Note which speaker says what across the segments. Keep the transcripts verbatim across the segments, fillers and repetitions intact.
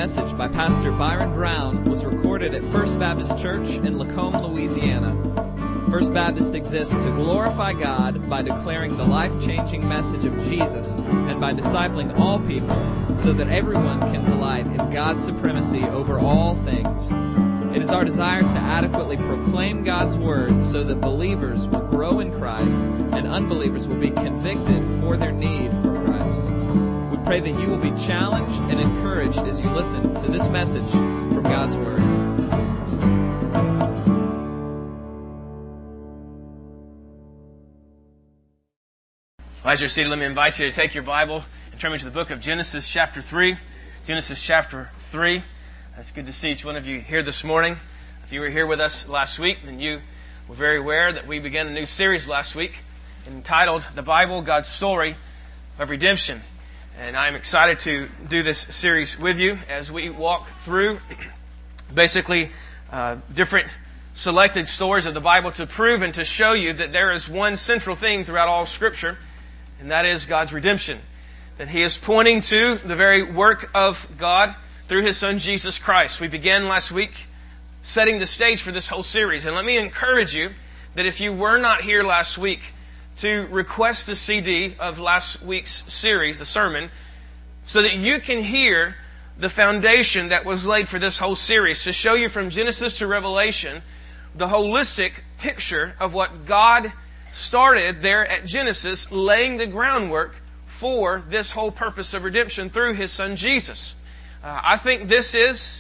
Speaker 1: message by Pastor Byron Brown was recorded at First Baptist Church in Lacombe, Louisiana. First Baptist exists to glorify God by declaring the life-changing message of Jesus and by discipling all people so that everyone can delight in God's supremacy over all things. It is our desire to adequately proclaim God's Word so that believers will grow in Christ and unbelievers will be convicted for their need for Christ. We pray that you will be challenged and encouraged as you listen to this message from God's Word.
Speaker 2: Well, as you're seated, let me invite you to take your Bible and turn me to the book of Genesis chapter three. Genesis chapter three. It's good to see each one of you here this morning. If you were here with us last week, then you were very aware that we began a new series last week entitled The Bible, God's Story of Redemption. And I'm excited to do this series with you as we walk through basically uh, different selected stories of the Bible to prove and to show you that there is one central theme throughout all of Scripture, and that is God's redemption. That He is pointing to the very work of God through His Son, Jesus Christ. We began last week setting the stage for this whole series. And let me encourage you that if you were not here last week, to request a C D of last week's series, the sermon, so that you can hear the foundation that was laid for this whole series, to show you from Genesis to Revelation the holistic picture of what God started there at Genesis, laying the groundwork for this whole purpose of redemption through His Son Jesus. Uh, I think this is,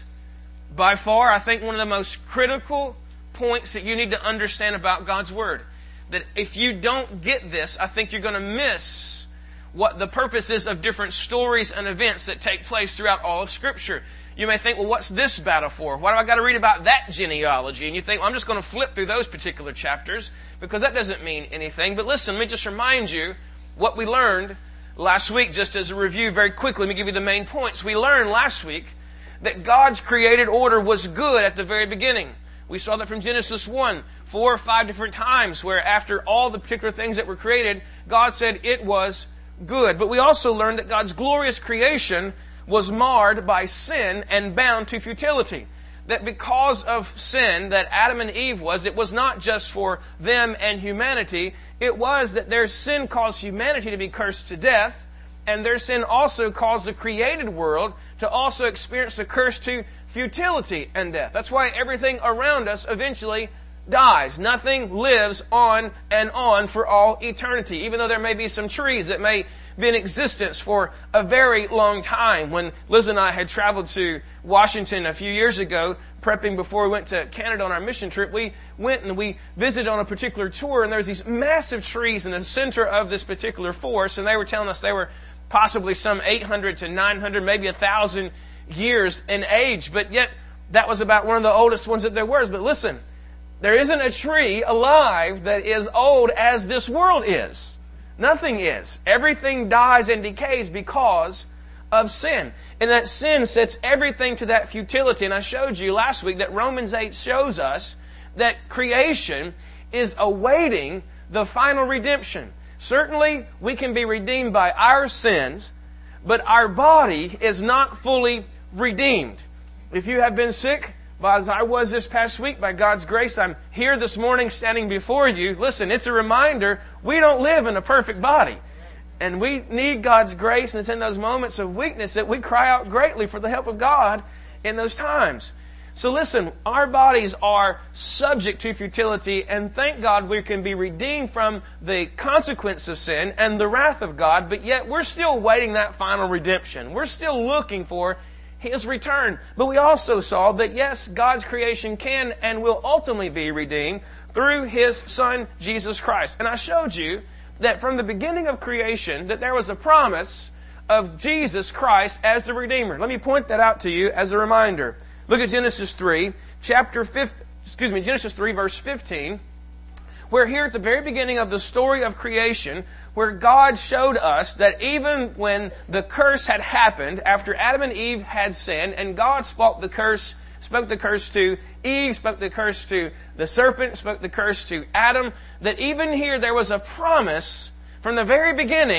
Speaker 2: by far, I think one of the most critical points that you need to understand about God's Word. That if you don't get this, I think you're going to miss what the purpose is of different stories and events that take place throughout all of Scripture. You may think, well, what's this battle for? Why do I got to read about that genealogy? And you think, well, I'm just going to flip through those particular chapters because that doesn't mean anything. But listen, let me just remind you what we learned last week, just as a review very quickly. Let me give you the main points. We learned last week that God's created order was good at the very beginning. We saw that from Genesis one, four or five different times, where after all the particular things that were created, God said it was good. But we also learned that God's glorious creation was marred by sin and bound to futility. That because of sin that Adam and Eve was, it was not just for them and humanity. It was that their sin caused humanity to be cursed to death, and their sin also caused the created world to also experience the curse to futility and death. That's why everything around us eventually dies. Nothing lives on and on for all eternity, even though there may be some trees that may be in existence for a very long time. When Liz and I had traveled to Washington a few years ago, prepping before we went to Canada on our mission trip, we went and we visited on a particular tour, and there's these massive trees in the center of this particular forest, and they were telling us they were possibly some eight hundred to nine hundred, maybe one thousand years in age, but yet that was about one of the oldest ones that there was. But listen, there isn't a tree alive that is old as this world is. Nothing is. Everything dies and decays because of sin. And that sin sets everything to that futility. And I showed you last week that Romans eight shows us that creation is awaiting the final redemption. Certainly, we can be redeemed by our sins, but our body is not fully redeemed. If you have been sick, as I was this past week, by God's grace, I'm here this morning standing before you. Listen, it's a reminder we don't live in a perfect body. And we need God's grace, and it's in those moments of weakness that we cry out greatly for the help of God in those times. So listen, our bodies are subject to futility, and thank God we can be redeemed from the consequence of sin and the wrath of God, but yet we're still waiting that final redemption. We're still looking for His return. But we also saw that yes, God's creation can and will ultimately be redeemed through His Son, Jesus Christ. And I showed you that from the beginning of creation, that there was a promise of Jesus Christ as the Redeemer. Let me point that out to you as a reminder. Look at Genesis three, chapter five, excuse me, Genesis three, verse fifteen. We're here at the very beginning of the story of creation, where God showed us that even when the curse had happened, after Adam and Eve had sinned, and God spoke the curse, spoke the curse to Eve, spoke the curse to the serpent, spoke the curse to Adam, that even here there was a promise from the very beginning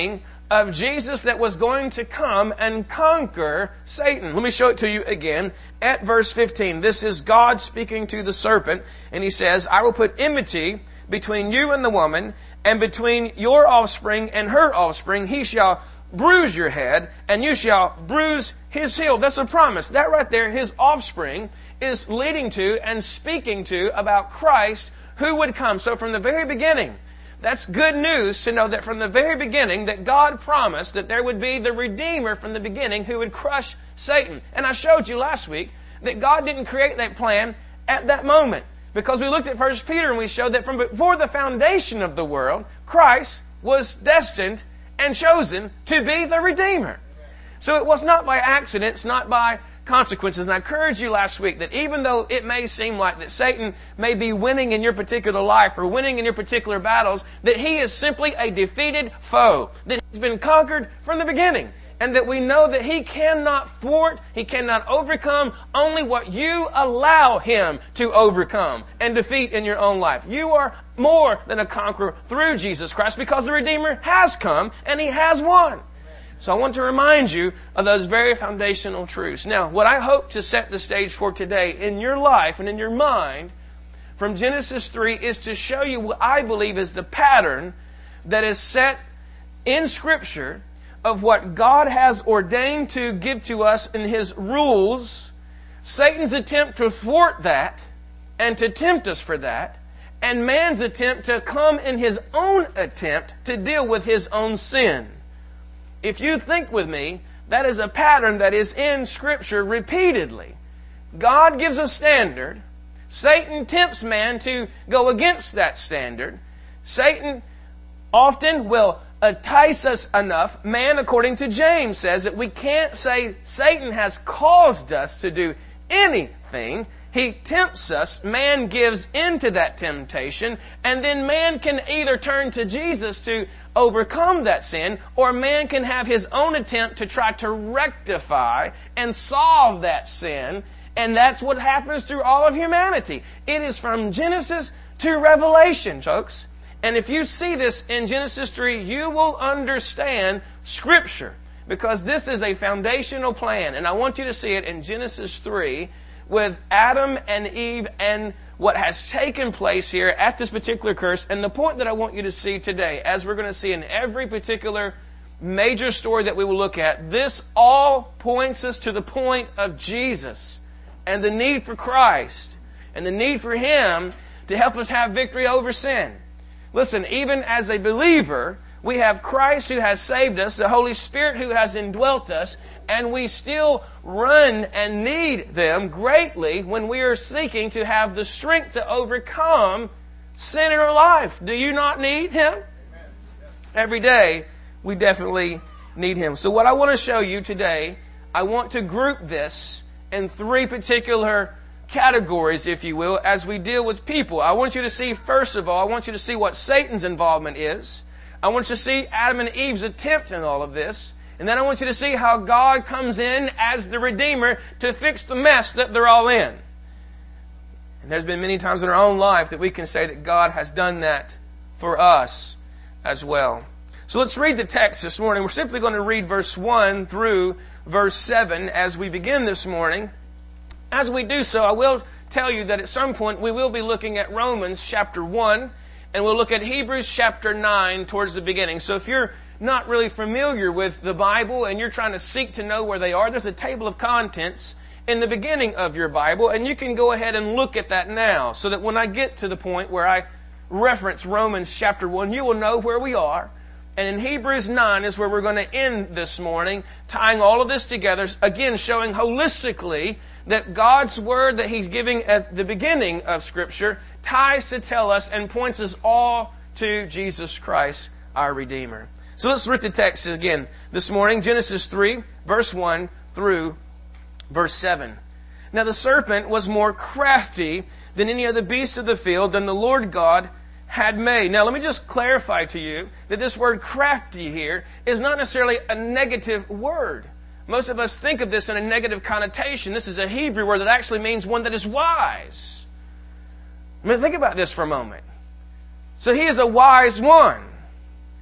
Speaker 2: of Jesus that was going to come and conquer Satan. Let me show it to you again at verse fifteen. This is God speaking to the serpent, and he says, I will put enmity between you and the woman, and between your offspring and her offspring. He shall bruise your head, and you shall bruise his heel. That's a promise. That right there, his offspring, is leading to and speaking to about Christ who would come. So from the very beginning, that's good news to know that from the very beginning that God promised that there would be the Redeemer from the beginning who would crush Satan. And I showed you last week that God didn't create that plan at that moment, because we looked at First Peter and we showed that from before the foundation of the world, Christ was destined and chosen to be the Redeemer. So it was not by accident, it's not by consequences. And I encouraged you last week that even though it may seem like that Satan may be winning in your particular life or winning in your particular battles, that he is simply a defeated foe, that he's been conquered from the beginning, and that we know that he cannot thwart, he cannot overcome only what you allow him to overcome and defeat in your own life. You are more than a conqueror through Jesus Christ, because the Redeemer has come and he has won. So I want to remind you of those very foundational truths. Now, what I hope to set the stage for today in your life and in your mind from Genesis three is to show you what I believe is the pattern that is set in Scripture of what God has ordained to give to us in His rules, Satan's attempt to thwart that and to tempt us for that, and man's attempt to come in his own attempt to deal with his own sin. If you think with me, that is a pattern that is in Scripture repeatedly. God gives a standard. Satan tempts man to go against that standard. Satan often will entice us enough. Man, according to James, says that we can't say Satan has caused us to do anything. He tempts us, man gives into that temptation, and then man can either turn to Jesus to overcome that sin, or man can have his own attempt to try to rectify and solve that sin, and that's what happens through all of humanity. It is from Genesis to Revelation, folks. And if you see this in Genesis three, you will understand Scripture, because this is a foundational plan, and I want you to see it in Genesis three, with Adam and Eve and what has taken place here at this particular curse. And the point that I want you to see today, as we're going to see in every particular major story that we will look at, this all points us to the point of Jesus and the need for Christ and the need for Him to help us have victory over sin. Listen, even as a believer, we have Christ who has saved us, the Holy Spirit who has indwelt us, and we still run and need them greatly when we are seeking to have the strength to overcome sin in our life. Do you not need Him? Amen. Every day, we definitely need Him. So what I want to show you today, I want to group this in three particular categories, if you will, as we deal with people. I want you to see, first of all, I want you to see what Satan's involvement is. I want you to see Adam and Eve's attempt in all of this. And then I want you to see how God comes in as the Redeemer to fix the mess that they're all in. And there's been many times in our own life that we can say that God has done that for us as well. So let's read the text this morning. We're simply going to read verse one through verse seven as we begin this morning. As we do so, I will tell you that at some point we will be looking at Romans chapter one, and we'll look at Hebrews chapter nine towards the beginning. So if you're not really familiar with the Bible and you're trying to seek to know where they are, there's a table of contents in the beginning of your Bible, and you can go ahead and look at that now, so that when I get to the point where I reference Romans chapter one, you will know where we are. And in Hebrews nine is where we're going to end this morning, tying all of this together, again showing holistically that God's Word that He's giving at the beginning of Scripture ties to tell us and points us all to Jesus Christ, our Redeemer. So let's read the text again this morning, Genesis three, verse one through verse seven. Now the serpent was more crafty than any other beast of the field than the Lord God had made. Now let me just clarify to you that this word crafty here is not necessarily a negative word. Most of us think of this in a negative connotation. This is a Hebrew word that actually means one that is wise. I mean, think about this for a moment. So he is a wise one.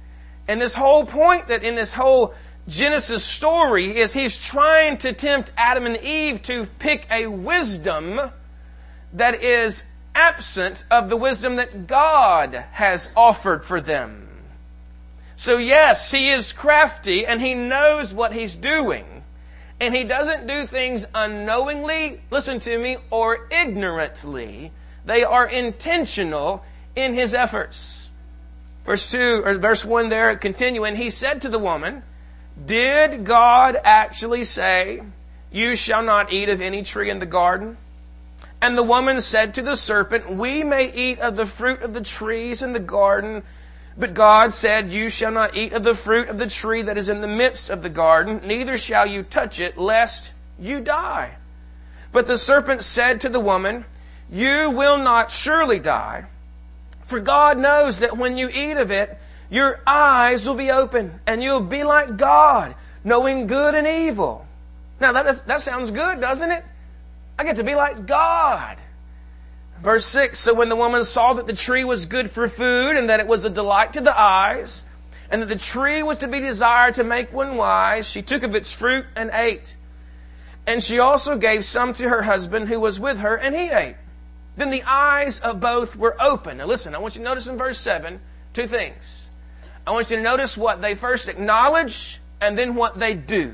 Speaker 2: And this whole point that in this whole Genesis story is he's trying to tempt Adam and Eve to pick a wisdom that is absent of the wisdom that God has offered for them. So yes, he is crafty and he knows what he's doing. And he doesn't do things unknowingly, listen to me, or ignorantly. They are intentional in his efforts. Verse two, or verse one there, continuing, he said to the woman, did God actually say, you shall not eat of any tree in the garden? And the woman said to the serpent, we may eat of the fruit of the trees in the garden, but God said, you shall not eat of the fruit of the tree that is in the midst of the garden, neither shall you touch it, lest you die. But the serpent said to the woman, you will not surely die, for God knows that when you eat of it, your eyes will be open, and you'll be like God, knowing good and evil. Now that, is, that sounds good, doesn't it? I get to be like God. Verse six, so when the woman saw that the tree was good for food, and that it was a delight to the eyes, and that the tree was to be desired to make one wise, she took of its fruit and ate. And she also gave some to her husband who was with her, and he ate. Then the eyes of both were open. Now listen, I want you to notice in verse seven, two things. I want you to notice what they first acknowledge, and then what they do.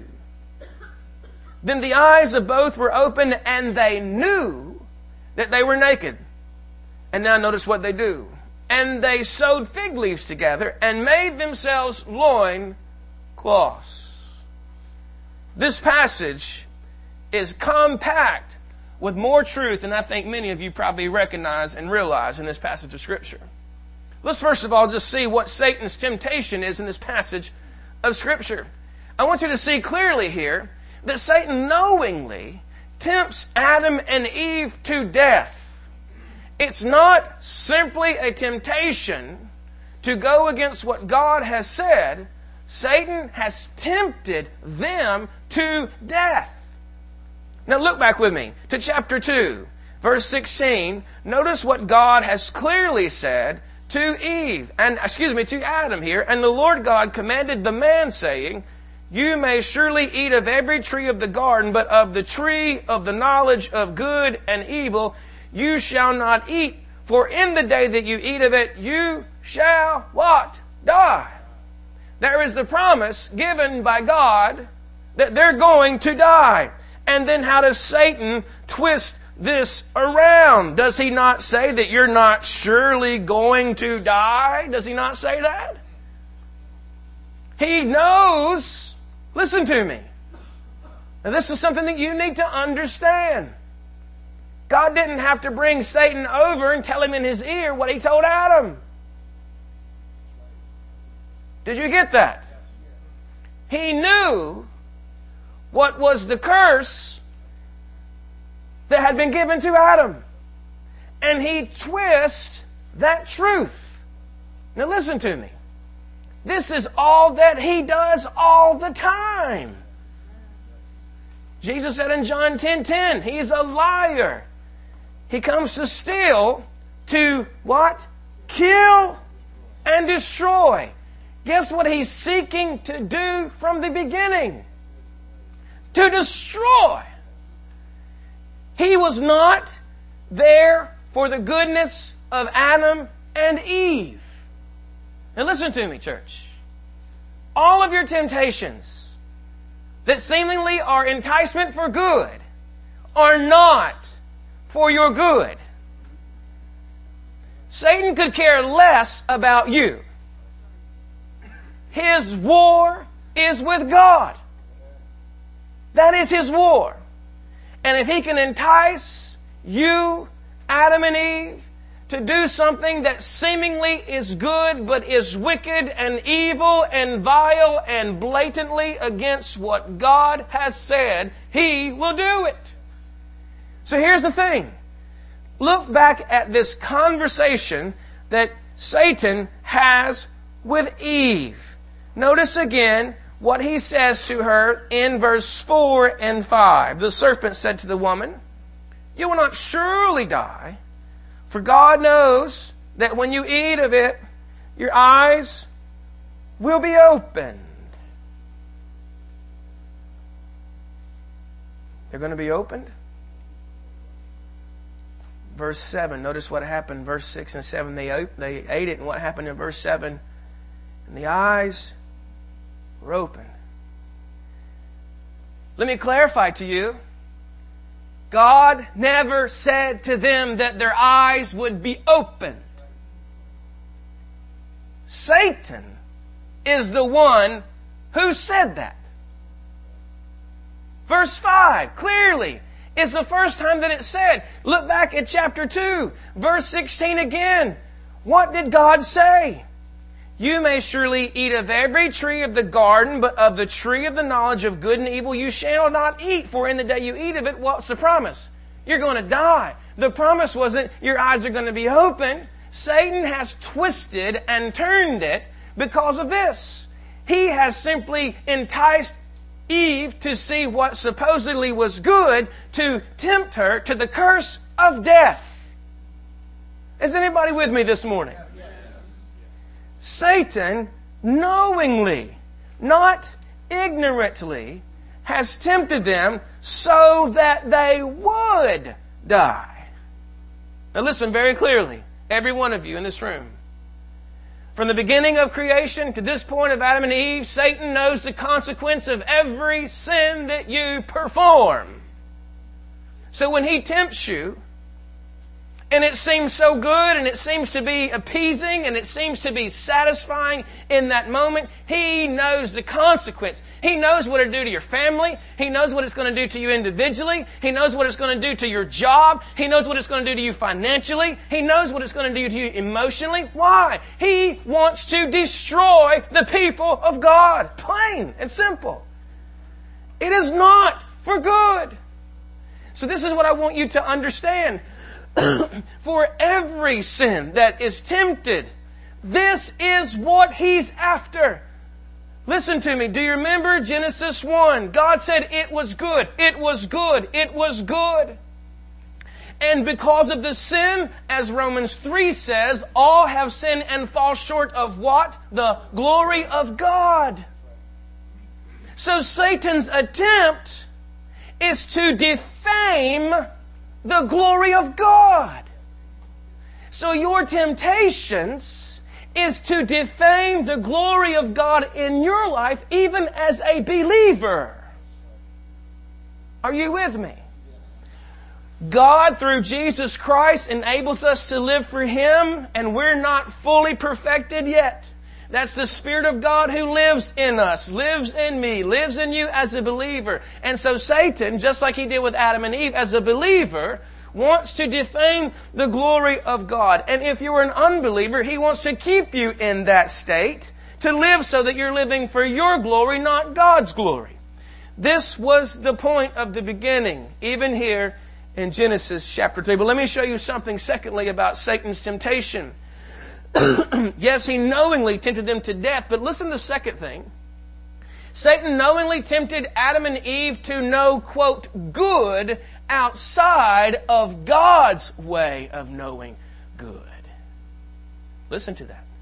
Speaker 2: Then the eyes of both were open, and they knew that they were naked. And now notice what they do. And they sewed fig leaves together and made themselves loin cloths. This passage is compact with more truth than I think many of you probably recognize and realize in this passage of Scripture. Let's first of all just see what Satan's temptation is in this passage of Scripture. I want you to see clearly here that Satan knowingly tempts Adam and Eve to death. It's not simply a temptation to go against what God has said. Satan has tempted them to death. Now look back with me to chapter two, verse sixteen. Notice what God has clearly said to Eve, and excuse me, to Adam here. And the Lord God commanded the man, saying, you may surely eat of every tree of the garden, but of the tree of the knowledge of good and evil you shall not eat, for in the day that you eat of it, you shall what? Die. There is the promise given by God that they're going to die. And then how does Satan twist this around? Does he not say that you're not surely going to die? Does he not say that? He knows. Listen to me. Now this is something that you need to understand. God didn't have to bring Satan over and tell him in his ear what he told Adam. Did you get that? He knew what was the curse that had been given to Adam. And he twists that truth. Now listen to me. This is all that he does all the time. Jesus said in John ten ten, he's a liar. He comes to steal, to what? Kill and destroy. Guess what he's seeking to do from the beginning? To destroy. He was not there for the goodness of Adam and Eve. Now listen to me, church. All of your temptations that seemingly are enticement for good are not for your good. Satan could care less about you. His war is with God. That is his war. And if he can entice you, Adam and Eve, to do something that seemingly is good but is wicked and evil and vile and blatantly against what God has said, he will do it. So here's the thing. Look back at this conversation that Satan has with Eve. Notice again what he says to her in verse four and five. The serpent said to the woman, you will not surely die, for God knows that when you eat of it, your eyes will be opened. They're going to be opened. Verse seven, notice what happened. Verse six and seven, they, op- they ate it. And what happened in verse seven? And the eyes were opened. Let me clarify to you. God never said to them that their eyes would be opened. Satan is the one who said that. Verse five, clearly, is the first time that it said. Look back at chapter two, verse sixteen again. What did God say? You may surely eat of every tree of the garden, but of the tree of the knowledge of good and evil you shall not eat. For in the day you eat of it, what's the promise? You're going to die. The promise wasn't your eyes are going to be opened. Satan has twisted and turned it because of this. He has simply enticed Eve to see what supposedly was good, to tempt her to the curse of death. Is anybody with me this morning? Satan knowingly, not ignorantly, has tempted them so that they would die. Now listen very clearly, every one of you in this room. From the beginning of creation to this point of Adam and Eve, Satan knows the consequence of every sin that you perform. So when he tempts you, and it seems so good, and it seems to be appeasing, and it seems to be satisfying in that moment, he knows the consequence. He knows what it'll do to your family. He knows what it's going to do to you individually. He knows what it's going to do to your job. He knows what it's going to do to you financially. He knows what it's going to do to you emotionally. Why? He wants to destroy the people of God. Plain and simple. It is not for good. So this is what I want you to understand. For every sin that is tempted, this is what He's after. Listen to me. Do you remember Genesis one? God said it was good. It was good. It was good. And because of the sin, as Romans three says, all have sinned and fall short of what? The glory of God. So Satan's attempt is to defame the glory of God. So your temptations is to defame the glory of God in your life, even as a believer. Are you with me? God, through Jesus Christ, enables us to live for Him, and we're not fully perfected yet. That's the Spirit of God who lives in us, lives in me, lives in you as a believer. And so Satan, just like he did with Adam and Eve, as a believer, wants to defame the glory of God. And if you're an unbeliever, he wants to keep you in that state, to live so that you're living for your glory, not God's glory. This was the point of the beginning, even here in Genesis chapter three. But let me show you something, secondly, about Satan's temptation. Yes, he knowingly tempted them to death, but listen to the second thing. Satan knowingly tempted Adam and Eve to know, quote, good outside of God's way of knowing good. Listen to that.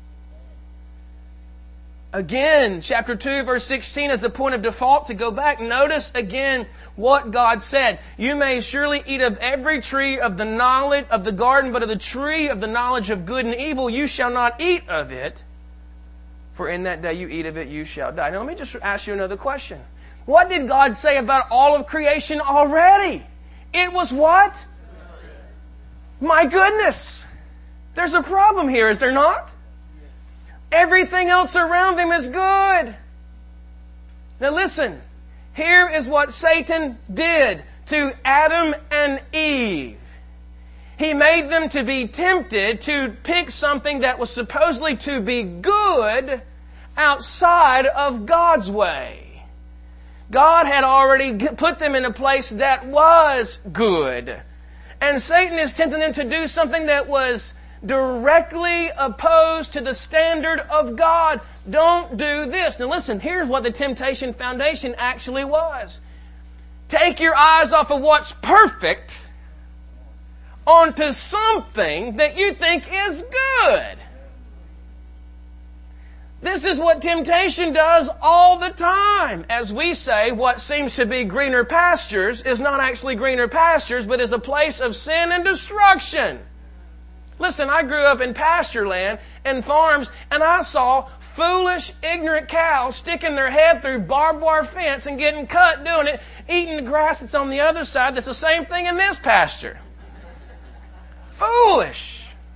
Speaker 2: Again, chapter two, verse sixteen is the point of default to go back. Notice again what God said. You may surely eat of every tree of the knowledge of the garden, but of the tree of the knowledge of good and evil you shall not eat of it. For in that day you eat of it, you shall die. Now let me just ask you another question. What did God say about all of creation already? It was what? My goodness. There's a problem here, is there not? Everything else around them is good. Now listen, here is what Satan did to Adam and Eve. He made them to be tempted to pick something that was supposedly to be good outside of God's way. God had already put them in a place that was good. And Satan is tempting them to do something that was directly opposed to the standard of God. Don't do this. Now listen, here's what the temptation foundation actually was. Take your eyes off of what's perfect onto something that you think is good. This is what temptation does all the time. As we say, what seems to be greener pastures is not actually greener pastures, but is a place of sin and destruction. Listen, I grew up in pasture land and farms, and I saw foolish, ignorant cows sticking their head through barbed wire fence and getting cut doing it, eating the grass that's on the other side. That's the same thing in this pasture. Foolish.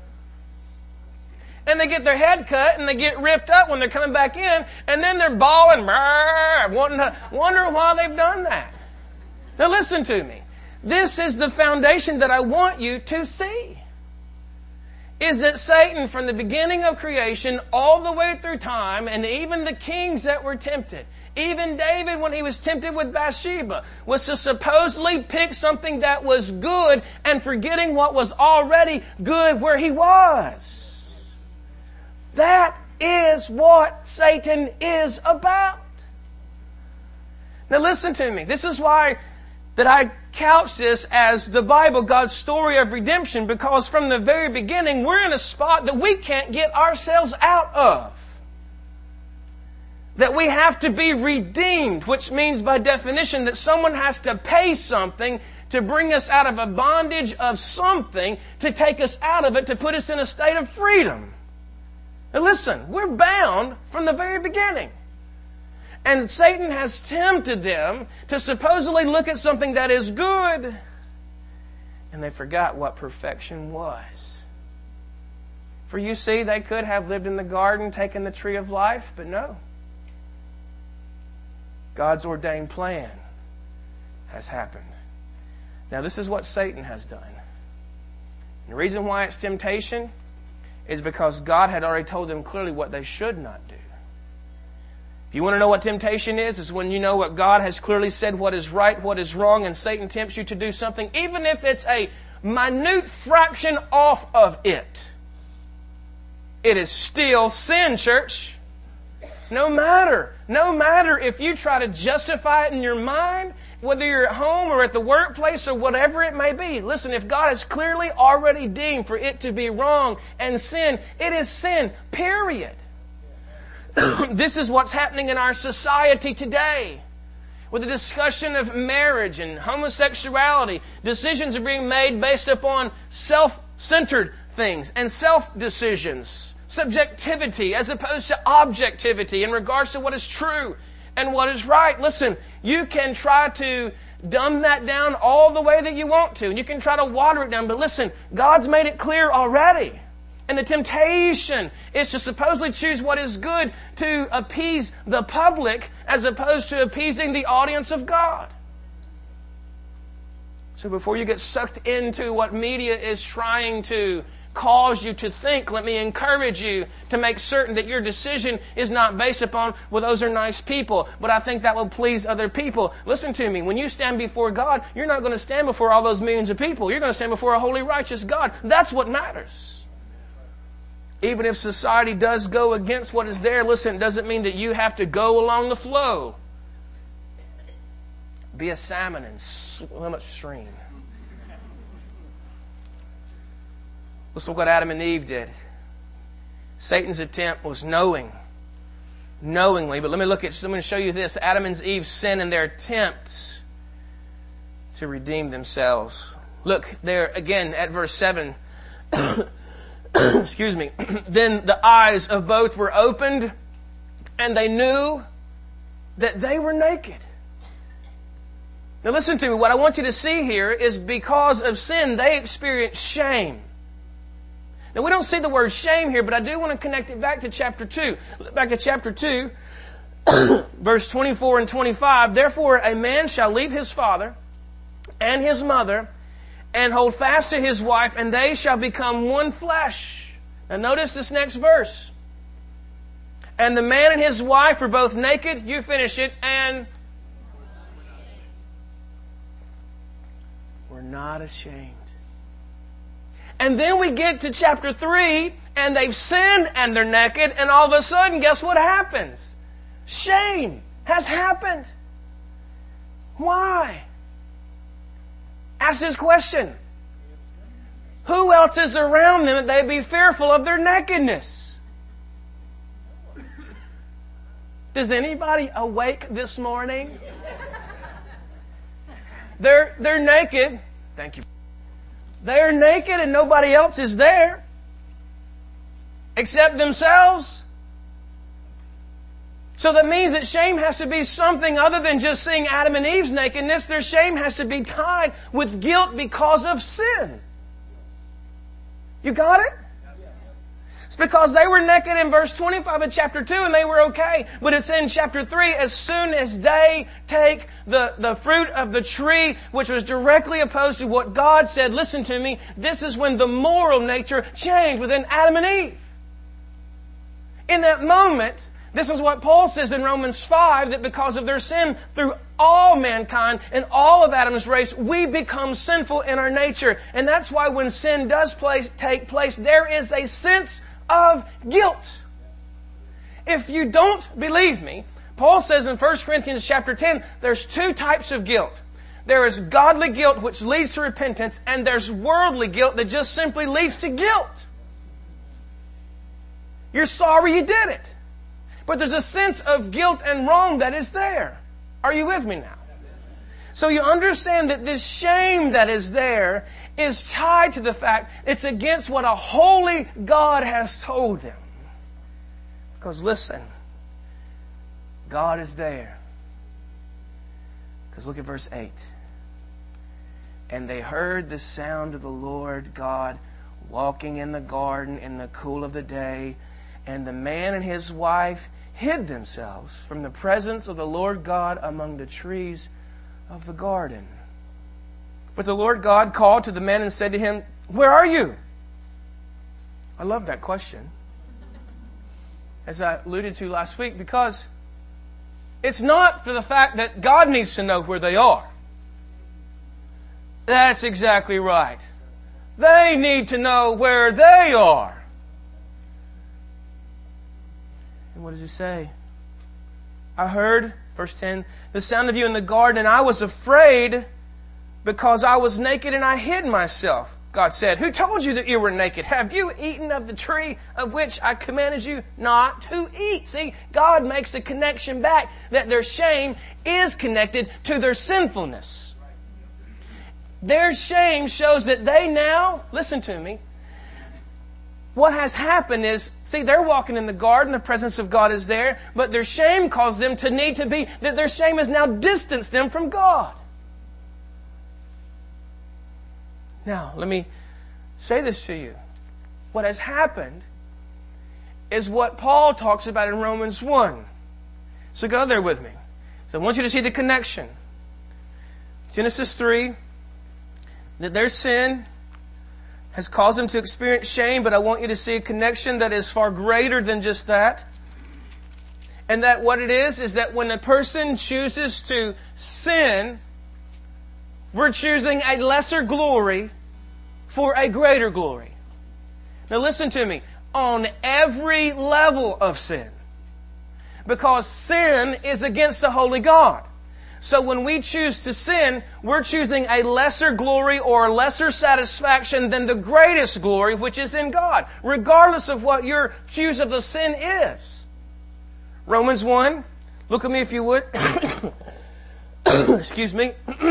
Speaker 2: And they get their head cut and they get ripped up when they're coming back in, and then they're bawling, wanting to wonder why they've done that. Now listen to me. This is the foundation that I want you to see. Is that Satan, from the beginning of creation all the way through time, and even the kings that were tempted, even David, when he was tempted with Bathsheba, was to supposedly pick something that was good and forgetting what was already good where he was. That is what Satan is about. Now listen to me. This is why that I couch this as the Bible, God's story of redemption, because from the very beginning we're in a spot that we can't get ourselves out of. That we have to be redeemed, which means by definition that someone has to pay something to bring us out of a bondage of something, to take us out of it, to put us in a state of freedom. Now listen, we're bound from the very beginning. And Satan has tempted them to supposedly look at something that is good, and they forgot what perfection was. For you see, they could have lived in the garden, taken the tree of life, but no. God's ordained plan has happened. Now this is what Satan has done. And the reason why it's temptation is because God had already told them clearly what they should not do. If you want to know what temptation is, it's when you know what God has clearly said, what is right, what is wrong, and Satan tempts you to do something, even if it's a minute fraction off of it. It is still sin, church. No matter, no matter if you try to justify it in your mind, whether you're at home or at the workplace or whatever it may be. Listen, if God has clearly already deemed for it to be wrong and sin, it is sin, period. This is what's happening in our society today. With the discussion of marriage and homosexuality, decisions are being made based upon self-centered things and self-decisions. Subjectivity as opposed to objectivity in regards to what is true and what is right. Listen, you can try to dumb that down all the way that you want to. And you can try to water it down. But listen, God's made it clear already. And the temptation is to supposedly choose what is good to appease the public as opposed to appeasing the audience of God. So before you get sucked into what media is trying to cause you to think, let me encourage you to make certain that your decision is not based upon, well, those are nice people, but I think that will please other people. Listen to me. When you stand before God, you're not going to stand before all those millions of people. You're going to stand before a holy, righteous God. That's what matters. Even if society does go against what is there, listen, it doesn't mean that you have to go along the flow. Be a salmon and swim upstream. Let's look what Adam and Eve did. Satan's attempt was knowing, knowingly. But let me look at, I'm going to show you this. Adam and Eve's sin and their attempt to redeem themselves. Look there again at verse seven. Excuse me. Then the eyes of both were opened, and they knew that they were naked. Now listen to me. What I want you to see here is because of sin, they experienced shame. Now, we don't see the word shame here, but I do want to connect it back to chapter two. Back to chapter two, verse twenty-four and twenty-five. Therefore, a man shall leave his father and his mother and hold fast to his wife, and they shall become one flesh. Now, notice this next verse. And the man and his wife are both naked. You finish it. And we're not ashamed. And then we get to chapter three, and they've sinned, and they're naked, and all of a sudden, guess what happens? Shame has happened. Why? Ask this question. Who else is around them that they be fearful of their nakedness? Does anybody awake this morning? They're, they're naked. Thank you. They're naked and nobody else is there except themselves. So that means that shame has to be something other than just seeing Adam and Eve's nakedness. Their shame has to be tied with guilt because of sin. You got it? It's because they were naked in verse twenty-five of chapter two and they were okay. But it's in chapter three, as soon as they take the, the fruit of the tree, which was directly opposed to what God said, listen to me, this is when the moral nature changed within Adam and Eve. In that moment, this is what Paul says in Romans five, that because of their sin through all mankind and all of Adam's race, we become sinful in our nature. And that's why when sin does place, take place, there is a sense of guilt. If you don't believe me, Paul says in First Corinthians chapter ten, there's two types of guilt. There is godly guilt which leads to repentance, and there's worldly guilt that just simply leads to guilt. You're sorry you did it. But there's a sense of guilt and wrong that is there. Are you with me now? So you understand that this shame that is there is tied to the fact it's against what a holy God has told them. Because listen, God is there. Because look at verse eight. And they heard the sound of the Lord God walking in the garden in the cool of the day. And the man and his wife hid themselves from the presence of the Lord God among the trees of the garden. But the Lord God called to the man and said to him, "Where are you?" I love that question, as I alluded to last week, because it's not for the fact that God needs to know where they are. That's exactly right. They need to know where they are. And what does he say? I heard, verse ten, the sound of you in the garden, and I was afraid because I was naked and I hid myself. God said, who told you that you were naked? Have you eaten of the tree of which I commanded you not to eat? See, God makes a connection back that their shame is connected to their sinfulness. Their shame shows that they now, listen to me, what has happened is, see, they're walking in the garden, the presence of God is there, but their shame caused them to need to be, that their shame has now distanced them from God. Now, let me say this to you. What has happened is what Paul talks about in Romans one. So go there with me. So I want you to see the connection. Genesis three, that their sin has caused them to experience shame, but I want you to see a connection that is far greater than just that. And that what it is, is that when a person chooses to sin, we're choosing a lesser glory for a greater glory. Now listen to me. On every level of sin. Because sin is against the holy God. So when we choose to sin, we're choosing a lesser glory or lesser satisfaction than the greatest glory which is in God. Regardless of what your choose of the sin is. Romans one. Look at me if you would. Excuse me.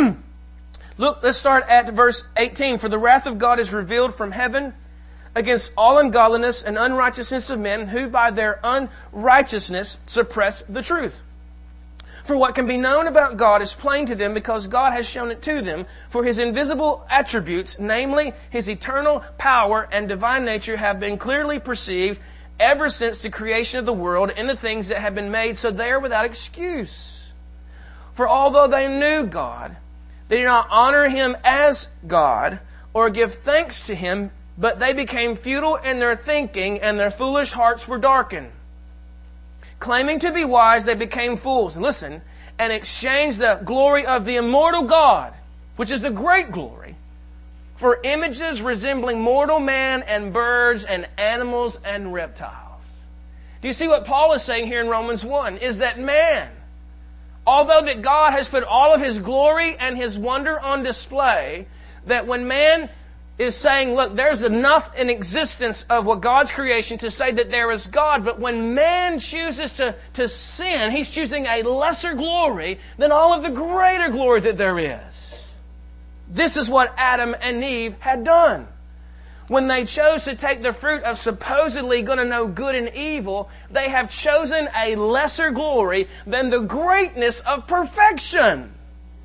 Speaker 2: Look, let's start at verse eighteen. For the wrath of God is revealed from heaven against all ungodliness and unrighteousness of men who by their unrighteousness suppress the truth. For what can be known about God is plain to them because God has shown it to them. For His invisible attributes, namely His eternal power and divine nature, have been clearly perceived ever since the creation of the world in the things that have been made, so they are without excuse. For although they knew God, they did not honor Him as God or give thanks to Him, but they became futile in their thinking and their foolish hearts were darkened. Claiming to be wise, they became fools. And listen, and exchanged the glory of the immortal God, which is the great glory, for images resembling mortal man and birds and animals and reptiles. Do you see what Paul is saying here in Romans one? Is that man, although that God has put all of His glory and His wonder on display, that when man is saying, look, there's enough in existence of what God's creation to say that there is God, but when man chooses to, to sin, he's choosing a lesser glory than all of the greater glory that there is. This is what Adam and Eve had done. When they chose to take the fruit of supposedly going to know good and evil, they have chosen a lesser glory than the greatness of perfection.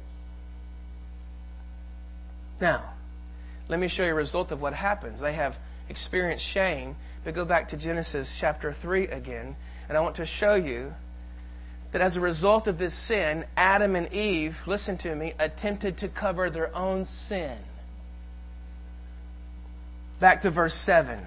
Speaker 2: Now, let me show you a result of what happens. They have experienced shame. But go back to Genesis chapter three again. And I want to show you that as a result of this sin, Adam and Eve, listen to me, attempted to cover their own sin. Back to verse seven.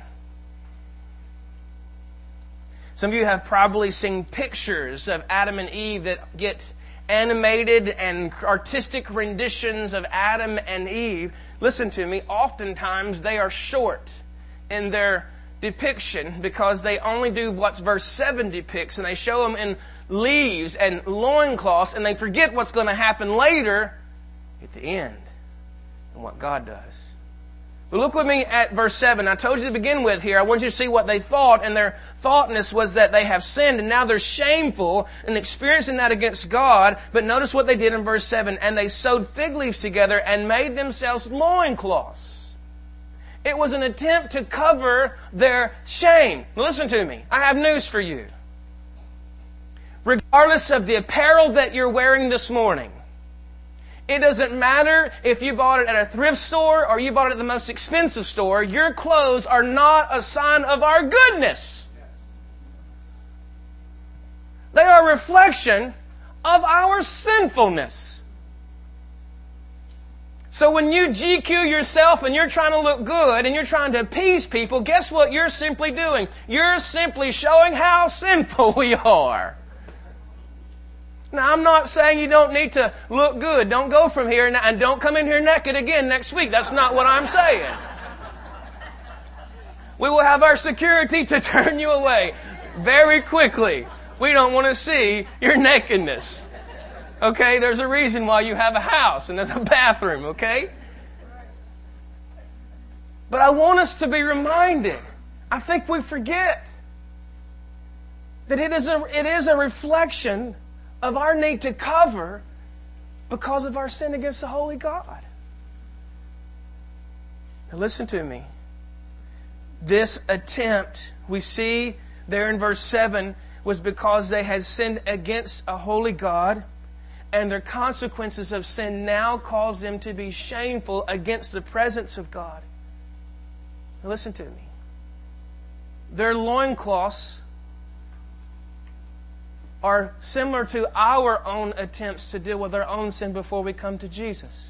Speaker 2: Some of you have probably seen pictures of Adam and Eve that get animated and artistic renditions of Adam and Eve. Listen to me, oftentimes they are short in their depiction because they only do what verse seven depicts, and they show them in leaves and loincloths, and they forget what's going to happen later at the end and what God does. But look with me at verse seven. I told you to begin with here. I want you to see what they thought, and their thoughtness was that they have sinned, and now they're shameful and experiencing that against God. But notice what they did in verse seven. And they sewed fig leaves together and made themselves loincloths. It was an attempt to cover their shame. Now listen to me. I have news for you. Regardless of the apparel that you're wearing this morning, it doesn't matter if you bought it at a thrift store or you bought it at the most expensive store. Your clothes are not a sign of our goodness. They are a reflection of our sinfulness. So when you G Q yourself and you're trying to look good and you're trying to appease people, guess what you're simply doing? You're simply showing how sinful we are. Now, I'm not saying you don't need to look good. Don't go from here and don't come in here naked again next week. That's not what I'm saying. We will have our security to turn you away very quickly. We don't want to see your nakedness. Okay? There's a reason why you have a house and there's a bathroom, okay? But I want us to be reminded. I think we forget that it is a, it is a reflection of our need to cover because of our sin against the holy God. Now listen to me. This attempt, we see there in verse seven, was because they had sinned against a holy God, and their consequences of sin now cause them to be shameful against the presence of God. Now listen to me. Their loincloths are similar to our own attempts to deal with our own sin before we come to Jesus.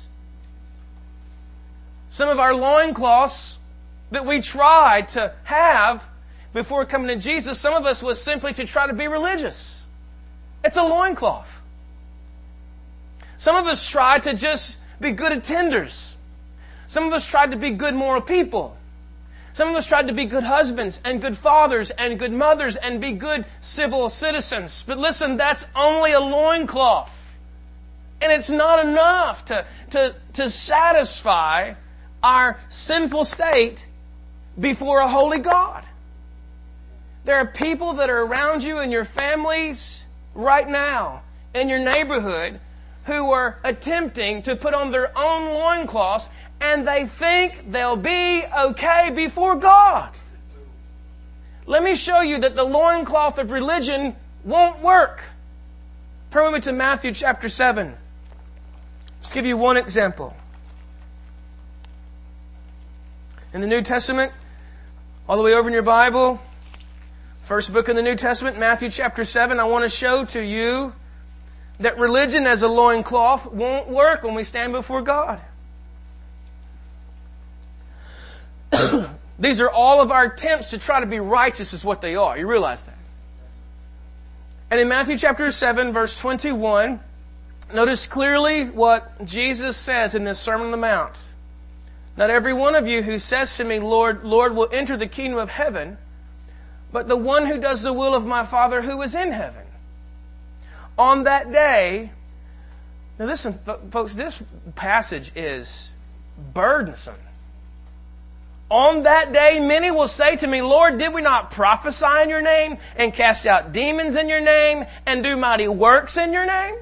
Speaker 2: Some of our loincloths that we tried to have before coming to Jesus, some of us was simply to try to be religious. It's a loincloth. Some of us tried to just be good attenders. Some of us tried to be good moral people. Some of us tried to be good husbands and good fathers and good mothers and be good civil citizens. But listen, that's only a loincloth. And it's not enough to, to, to satisfy our sinful state before a holy God. There are people that are around you in your families right now, in your neighborhood, who are attempting to put on their own loincloths, and they think they'll be okay before God. Let me show you that the loincloth of religion won't work. Turn with me to Matthew chapter seven. Let's give you one example. In the New Testament, all the way over in your Bible, first book in the New Testament, Matthew chapter seven, I want to show to you that religion as a loincloth won't work when we stand before God. These are all of our attempts to try to be righteous is what they are. You realize that? And in Matthew chapter seven, verse twenty-one, notice clearly what Jesus says in this Sermon on the Mount. Not every one of you who says to me, Lord, Lord, will enter the kingdom of heaven, but the one who does the will of my Father who is in heaven. On that day, now listen, folks, this passage is burdensome. On that day, many will say to me, Lord, did we not prophesy in your name and cast out demons in your name and do mighty works in your name?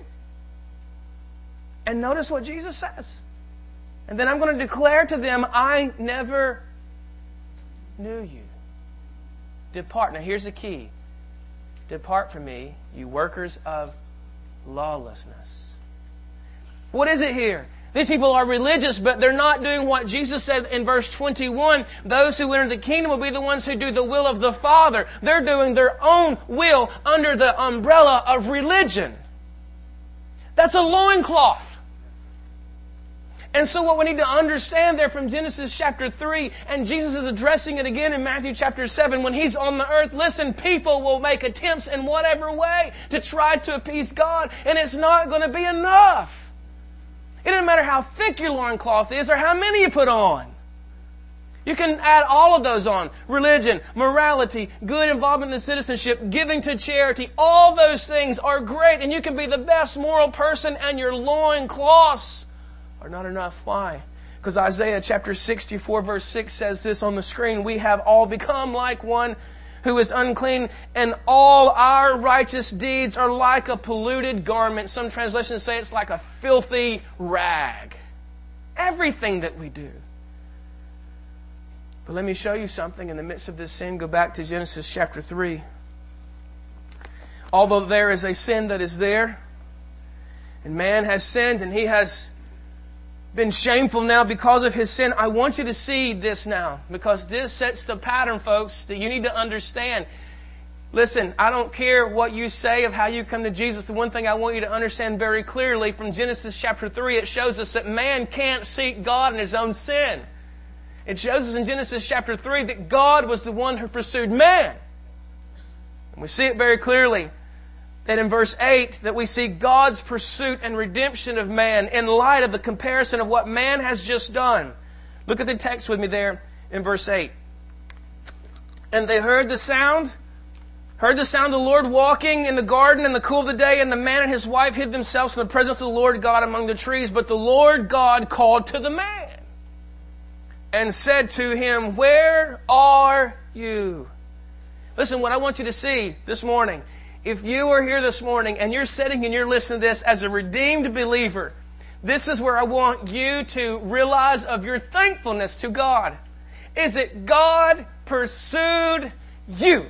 Speaker 2: And notice what Jesus says. And then I'm going to declare to them, I never knew you. Depart. Now here's the key. Depart from me, you workers of lawlessness. What is it here? These people are religious, but they're not doing what Jesus said in verse twenty-one. Those who enter the kingdom will be the ones who do the will of the Father. They're doing their own will under the umbrella of religion. That's a loincloth. And so what we need to understand there from Genesis chapter three, and Jesus is addressing it again in Matthew chapter seven, when He's on the earth, listen, people will make attempts in whatever way to try to appease God, and it's not going to be enough. It doesn't matter how thick your loincloth is or how many you put on. You can add all of those on. Religion, morality, good involvement in citizenship, giving to charity. All those things are great, and you can be the best moral person, and your loincloths are not enough. Why? Because Isaiah chapter sixty-four verse six says this on the screen. We have all become like one who is unclean, and all our righteous deeds are like a polluted garment. Some translations say it's like a filthy rag. Everything that we do. But let me show you something in the midst of this sin. Go back to Genesis chapter three. Although there is a sin that is there, and man has sinned, and he has been shameful now because of his sin, I want you to see this now, because this sets the pattern, folks, that you need to understand. Listen, I don't care what you say of how you come to Jesus. The one thing I want you to understand very clearly from Genesis chapter three, it shows us that man can't seek God in his own sin. It shows us in Genesis chapter three that God was the one who pursued man. And we see it very clearly that in verse eight, that we see God's pursuit and redemption of man in light of the comparison of what man has just done. Look at the text with me there in verse eight. And they heard the sound, heard the sound of the Lord walking in the garden in the cool of the day, and the man and his wife hid themselves from the presence of the Lord God among the trees. But the Lord God called to the man and said to him, where are you? Listen, what I want you to see this morning, if you are here this morning and you're sitting and you're listening to this as a redeemed believer, this is where I want you to realize of your thankfulness to God. Is that God pursued you.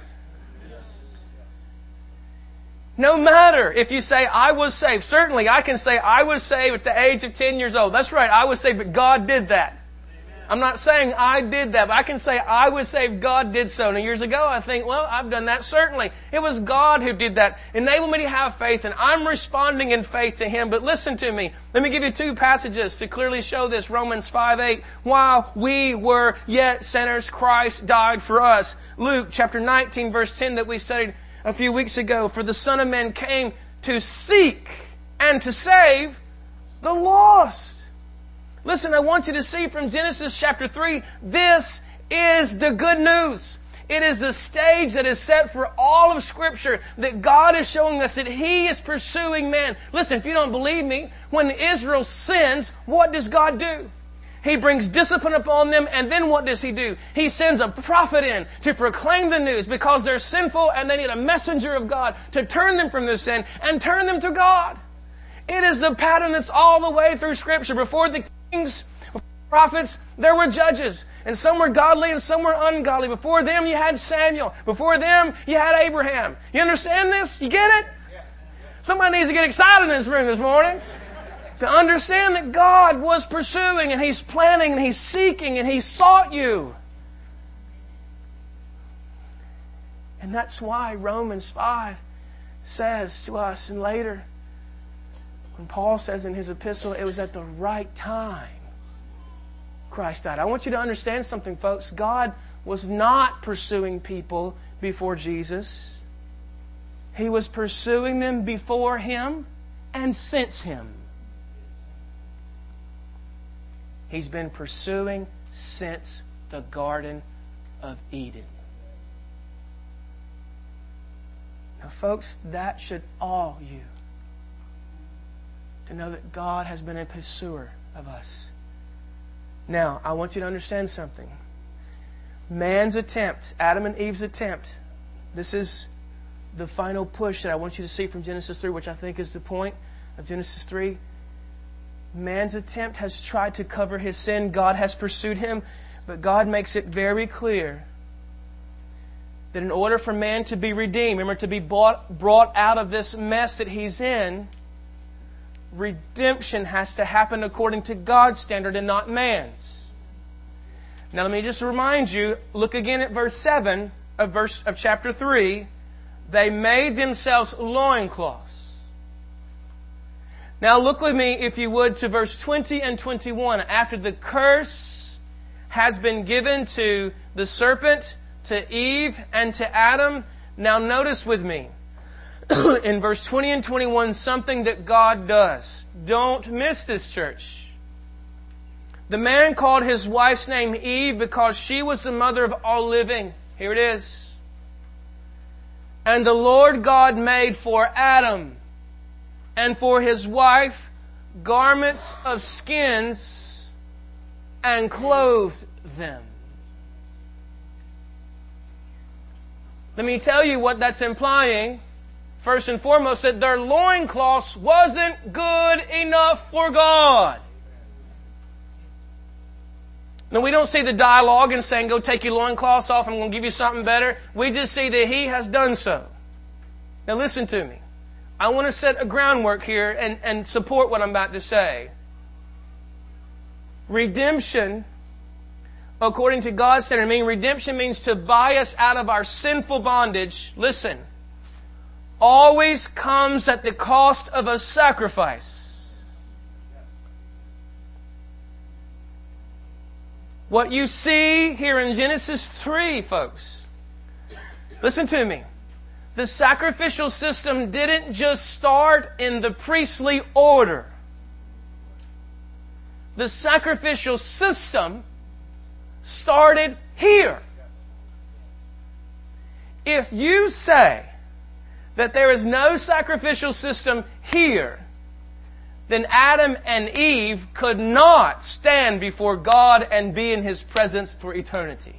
Speaker 2: No matter if you say, I was saved. Certainly I can say I was saved at the age of ten years old. That's right, I was saved, but God did that. I'm not saying I did that, but I can say I was saved, God did so. Now years ago I think, well, I've done that. Certainly. It was God who did that. Enable me to have faith, and I'm responding in faith to Him. But listen to me. Let me give you two passages to clearly show this. Romans five eight. While we were yet sinners, Christ died for us. Luke chapter nineteen verse ten that we studied a few weeks ago. For the Son of Man came to seek and to save the lost. Listen, I want you to see from Genesis chapter three, this is the good news. It is the stage that is set for all of Scripture, that God is showing us that He is pursuing man. Listen, if you don't believe me, when Israel sins, what does God do? He brings discipline upon them, and then what does He do? He sends a prophet in to proclaim the news because they're sinful and they need a messenger of God to turn them from their sin and turn them to God. It is the pattern that's all the way through Scripture. Before the kings, before the prophets, there were judges. And some were godly and some were ungodly. Before them you had Samuel. Before them you had Abraham. You understand this? You get it? Somebody needs to get excited in this room this morning to understand that God was pursuing and He's planning and He's seeking and He sought you. And that's why Romans five says to us, and later when Paul says in his epistle, it was at the right time Christ died. I want you to understand something, folks. God was not pursuing people before Jesus. He was pursuing them before Him and since Him. He's been pursuing since the Garden of Eden. Now, folks, that should awe you, to know that God has been a pursuer of us. Now, I want you to understand something.
Speaker 3: Man's attempt, Adam and Eve's attempt. This is the final push that I want you to see from Genesis three, which I think is the point of Genesis three. Man's attempt has tried to cover his sin. God has pursued him. But God makes it very clear that in order for man to be redeemed, remember, to be brought, brought out of this mess that he's in, redemption has to happen according to God's standard and not man's. Now let me just remind you, look again at verse seven of verse of chapter three. They made themselves loincloths. Now look with me, if you would, to verse twenty and twenty-one. After the curse has been given to the serpent, to Eve, and to Adam, now notice with me, in verse twenty and twenty-one, something that God does. Don't miss this, church. The man called his wife's name Eve because she was the mother of all living. Here it is. And the Lord God made for Adam and for his wife garments of skins and clothed them. Let me tell you what that's implying. First and foremost, that their loincloths wasn't good enough for God. Now, we don't see the dialogue and saying, go take your loincloths off, I'm going to give you something better. We just see that He has done so. Now, listen to me. I want to set a groundwork here and, and support what I'm about to say. Redemption, according to God's standard, meaning redemption means to buy us out of our sinful bondage. Listen, always comes at the cost of a sacrifice. What you see here in Genesis three, folks, listen to me. The sacrificial system didn't just start in the priestly order. The sacrificial system started here. If you say that there is no sacrificial system here, then Adam and Eve could not stand before God and be in His presence for eternity.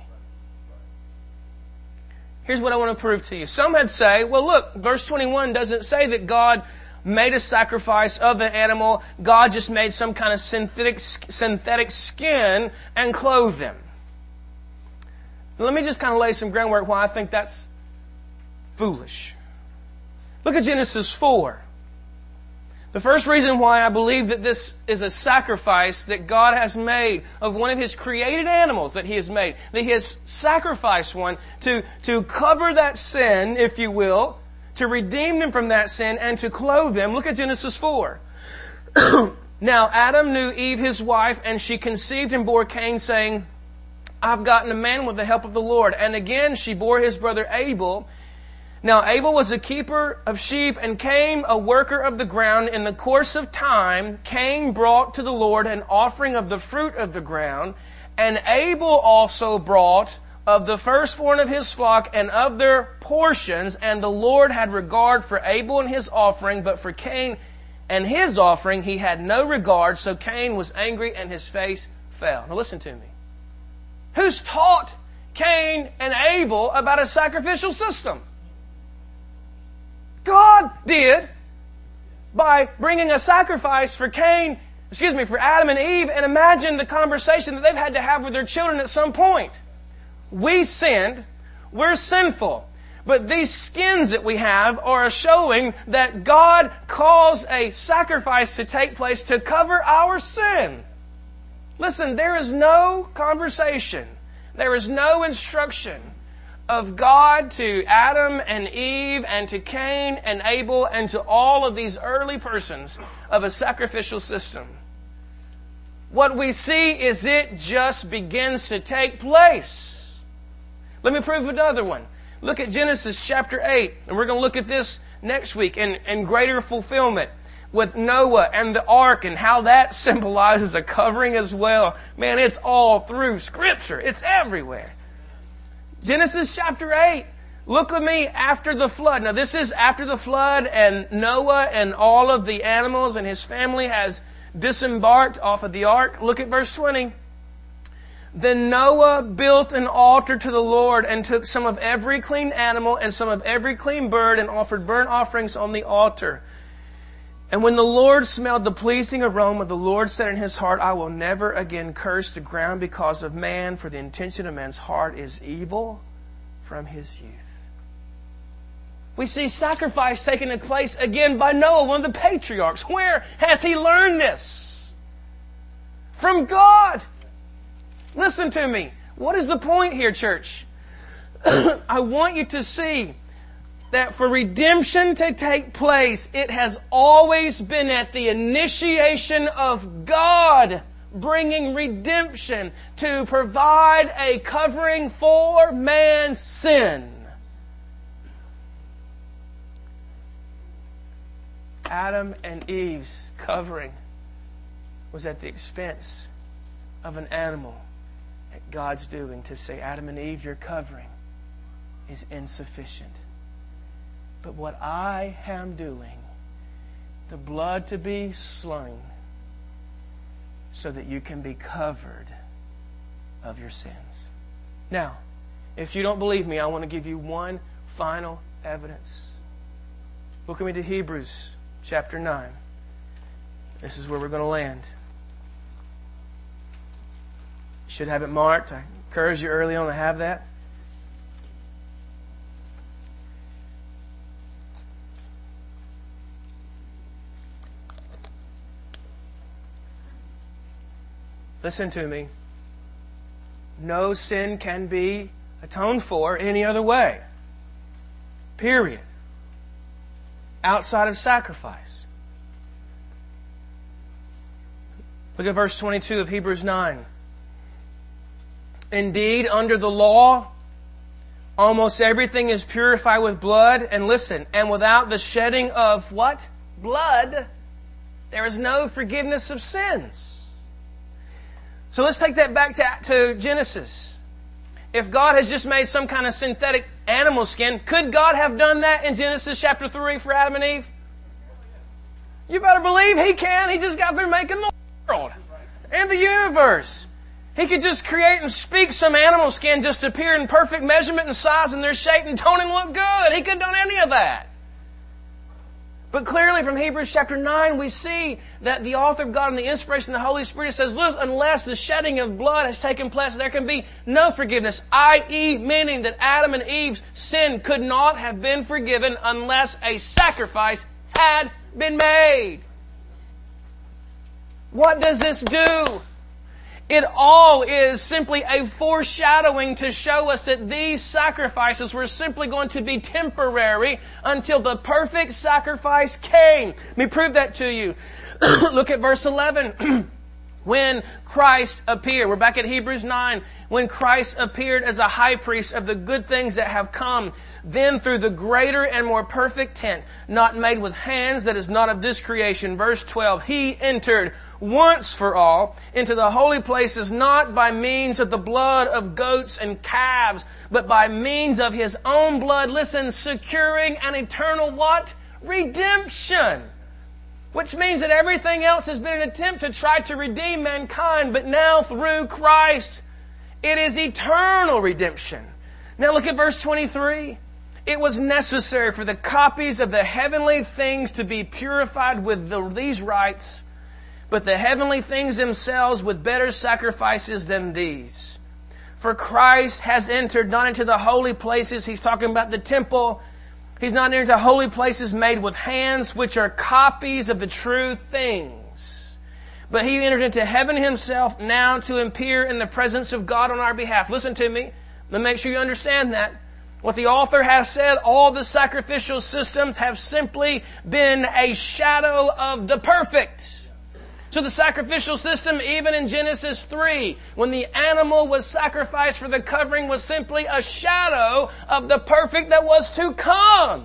Speaker 3: Here's what I want to prove to you. Some would say, well look, verse twenty-one doesn't say that God made a sacrifice of the animal. God just made some kind of synthetic, synthetic skin and clothed them. Now, let me just kind of lay some groundwork why I think that's foolish. Look at Genesis four. The first reason why I believe that this is a sacrifice that God has made of one of His created animals that He has made, that He has sacrificed one to, to cover that sin, if you will, to redeem them from that sin and to clothe them. Look at Genesis four. Now Adam knew Eve his wife, and she conceived and bore Cain, saying, I've gotten a man with the help of the Lord. And again she bore his brother Abel. Now Abel was a keeper of sheep, and Cain a worker of the ground. In the course of time, Cain brought to the Lord an offering of the fruit of the ground, and Abel also brought of the firstborn of his flock and of their portions. And the Lord had regard for Abel and his offering, but for Cain and his offering He had no regard. So Cain was angry and his face fell. Now listen to me. Who's taught Cain and Abel about a sacrificial system? God did, by bringing a sacrifice for Cain, excuse me, for Adam and Eve. And imagine the conversation that they've had to have with their children at some point. We sinned. We're sinful. But these skins that we have are showing that God caused a sacrifice to take place to cover our sin. Listen, there is no conversation. There is no instruction of God to Adam and Eve and to Cain and Abel and to all of these early persons of a sacrificial system. What we see is it just begins to take place. Let me prove another one. Look at Genesis chapter eight, and we're going to look at this next week in, in greater fulfillment with Noah and the ark and how that symbolizes a covering as well. Man, it's all through Scripture. It's everywhere. Genesis chapter eight. Look with me after the flood. Now this is after the flood, and Noah and all of the animals and his family has disembarked off of the ark. Look at verse twenty. Then Noah built an altar to the Lord and took some of every clean animal and some of every clean bird and offered burnt offerings on the altar. And when the Lord smelled the pleasing aroma, the Lord said in his heart, I will never again curse the ground because of man, for the intention of man's heart is evil from his youth. We see sacrifice taking place again by Noah, one of the patriarchs. Where has he learned this? From God. Listen to me. What is the point here, church? I want you to see that for redemption to take place, it has always been at the initiation of God bringing redemption to provide a covering for man's sin. Adam and Eve's covering was at the expense of an animal at God's doing to say, Adam and Eve, your covering is insufficient. But what I am doing, the blood to be slain so that you can be covered of your sins. Now, if you don't believe me, I want to give you one final evidence. Look with me to Hebrews chapter nine. This is where we're going to land. You should have it marked. I encourage you early on to have that. Listen to me. No sin can be atoned for any other way. Period. Outside of sacrifice. Look at verse twenty-two of Hebrews nine. Indeed, under the law, almost everything is purified with blood. And listen, and without the shedding of what? Blood, there is no forgiveness of sins. So let's take that back to, to Genesis. If God has just made some kind of synthetic animal skin, could God have done that in Genesis chapter three for Adam and Eve? You better believe He can. He just got through making the world and the universe. He could just create and speak some animal skin just to appear in perfect measurement and size and their shape and tone and look good. He could have done any of that. But clearly from Hebrews chapter nine, we see that the author of God and the inspiration of the Holy Spirit says, listen, unless the shedding of blood has taken place, there can be no forgiveness. that is, meaning that Adam and Eve's sin could not have been forgiven unless a sacrifice had been made. What does this do? It all is simply a foreshadowing to show us that these sacrifices were simply going to be temporary until the perfect sacrifice came. Let me prove that to you. Look at verse eleven. When Christ appeared, we're back at Hebrews nine. When Christ appeared as a high priest of the good things that have come, then through the greater and more perfect tent, not made with hands, that is not of this creation. Verse twelve, He entered once for all into the holy places, not by means of the blood of goats and calves, but by means of His own blood. Listen, securing an eternal what? Redemption. Which means that everything else has been an attempt to try to redeem mankind, but now through Christ, it is eternal redemption. Now look at verse twenty-three. It was necessary for the copies of the heavenly things to be purified with the, these rites, but the heavenly things themselves with better sacrifices than these. For Christ has entered not into the holy places. He's talking about the temple. He's not entered into holy places made with hands, which are copies of the true things. But He entered into heaven Himself now to appear in the presence of God on our behalf. Listen to me. Let me make sure you understand that. What the author has said, all the sacrificial systems have simply been a shadow of the perfect. So the sacrificial system, even in Genesis three, when the animal was sacrificed for the covering, was simply a shadow of the perfect that was to come.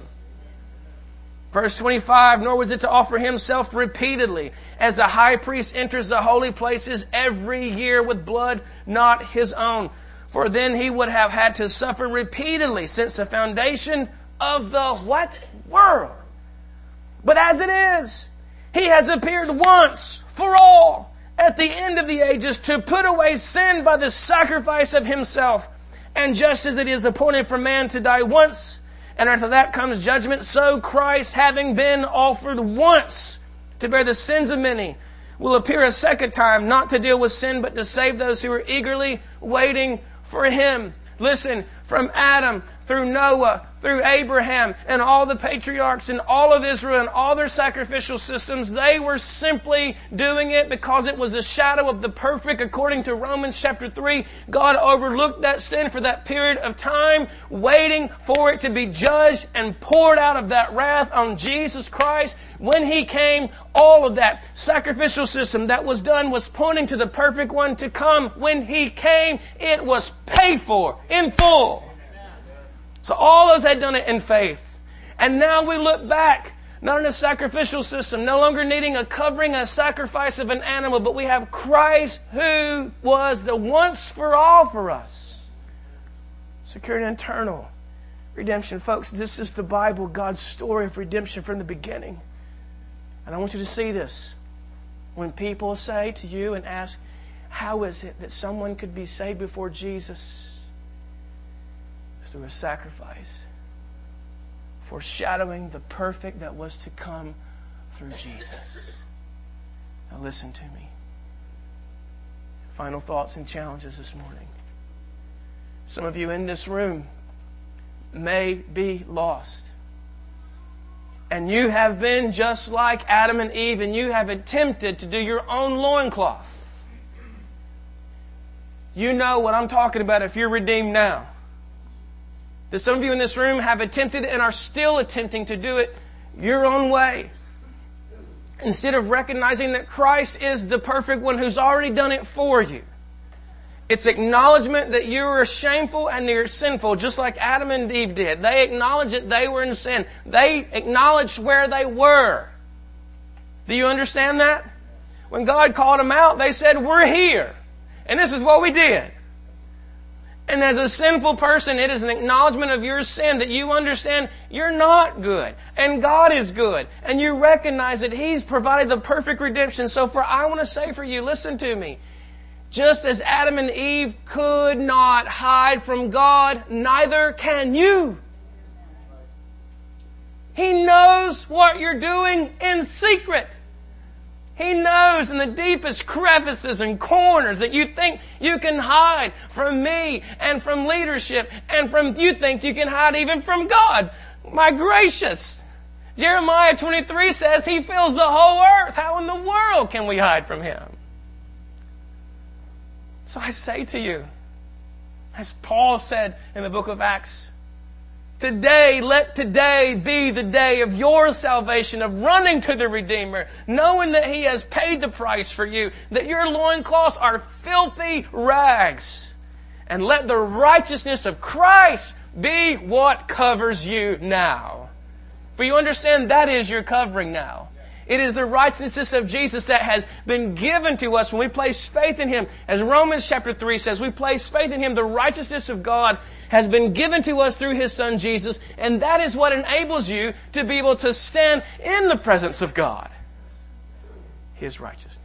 Speaker 3: Verse twenty-five, nor was it to offer Himself repeatedly, as the high priest enters the holy places every year with blood not his own. For then He would have had to suffer repeatedly since the foundation of the what? World. But as it is, He has appeared once for all at the end of the ages to put away sin by the sacrifice of Himself. And just as it is appointed for man to die once, and after that comes judgment, so Christ, having been offered once to bear the sins of many, will appear a second time, not to deal with sin, but to save those who are eagerly waiting for Him. Listen, from Adam through Noah, through Abraham, and all the patriarchs, and all of Israel, and all their sacrificial systems, they were simply doing it because it was a shadow of the perfect. According to Romans chapter three, God overlooked that sin for that period of time, waiting for it to be judged and poured out of that wrath on Jesus Christ. When He came, all of that sacrificial system that was done was pointing to the perfect one to come. When He came, it was paid for in full. So all those had done it in faith. And now we look back, not in a sacrificial system, no longer needing a covering, a sacrifice of an animal, but we have Christ who was the once for all for us. Secure and eternal redemption. Folks, this is the Bible, God's story of redemption from the beginning. And I want you to see this. When people say to you and ask, how is it that someone could be saved before Jesus? Through a sacrifice, foreshadowing the perfect that was to come through Jesus. Now listen to me. Final thoughts and challenges this morning. Some of you in this room may be lost. And you have been just like Adam and Eve, and you have attempted to do your own loincloth. You know what I'm talking about if you're redeemed now. That some of you in this room have attempted and are still attempting to do it your own way. Instead of recognizing that Christ is the perfect one who's already done it for you. It's acknowledgement that you are shameful and you're sinful, just like Adam and Eve did. They acknowledged that they were in sin. They acknowledged where they were. Do you understand that? When God called them out, they said, we're here. And this is what we did. And as a sinful person, it is an acknowledgement of your sin that you understand you're not good. And God is good. And you recognize that He's provided the perfect redemption. So for I want to say for you, listen to me. Just as Adam and Eve could not hide from God, neither can you. He knows what you're doing in secret. He knows in the deepest crevices and corners that you think you can hide from me and from leadership and from, you think you can hide even from God. My gracious. Jeremiah twenty-three says He fills the whole earth. How in the world can we hide from Him? So I say to you, as Paul said in the book of Acts, today, let today be the day of your salvation, of running to the Redeemer, knowing that He has paid the price for you, that your loincloths are filthy rags. And let the righteousness of Christ be what covers you now. For you understand that is your covering now. It is the righteousness of Jesus that has been given to us when we place faith in Him. As Romans chapter three says, we place faith in Him. The righteousness of God has been given to us through His Son Jesus. And that is what enables you to be able to stand in the presence of God. His righteousness.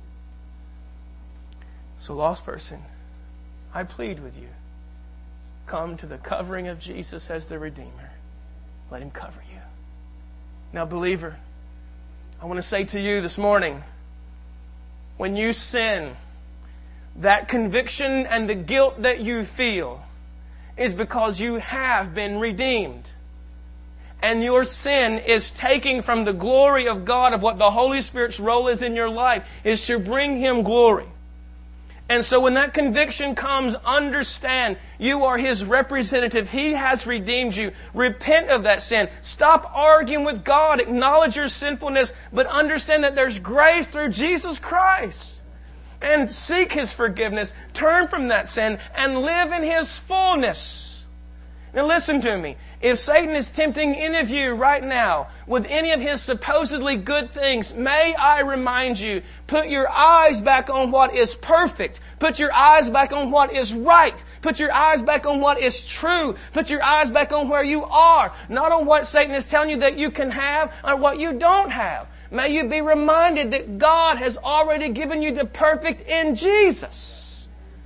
Speaker 3: So, lost person, I plead with you. Come to the covering of Jesus as the Redeemer. Let Him cover you. Now, believer, I want to say to you this morning, when you sin, that conviction and the guilt that you feel is because you have been redeemed. And your sin is taking from the glory of God, of what the Holy Spirit's role is in your life, is to bring Him glory. And so when that conviction comes, understand you are His representative. He has redeemed you. Repent of that sin. Stop arguing with God. Acknowledge your sinfulness, but understand that there's grace through Jesus Christ. And seek His forgiveness. Turn from that sin and live in His fullness. Now listen to me. If Satan is tempting any of you right now with any of his supposedly good things, may I remind you, put your eyes back on what is perfect. Put your eyes back on what is right. Put your eyes back on what is true. Put your eyes back on where you are, not on what Satan is telling you that you can have or what you don't have. may you be reminded that God has already given you the perfect in Jesus.